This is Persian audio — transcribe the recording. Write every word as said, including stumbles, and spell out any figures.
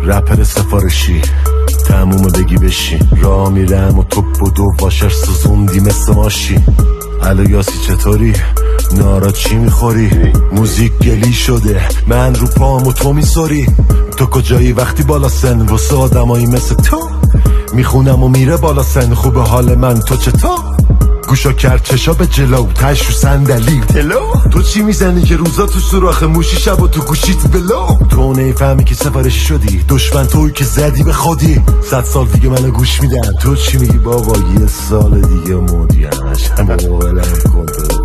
رپر سفارشی تموم بگی بشی راه میرم و توپ و دو واشر سوزوندی مثل ماشی. الو یاسی چطوری؟ نارا چی میخوری؟ موزیک گلی شده من رو پام و تو میساری. تو کجایی وقتی بالا سن واسه آدمایی مثل تو میخونم و میره بالا سن. خوبه حال من تو چطور؟ گوشا کرد چشا به جلو تش رو صندلی تلو. تو چی میزنی که روزا تو سوراخ موشی شب و تو گوشیت بلو؟ تو نیفهمی که سفارشی شدی دشمن توی که زدی به خودی. صد سال دیگه منو گوش میدن تو چی میگی بابا؟ یه سال دیگه مودیانش موالم کنده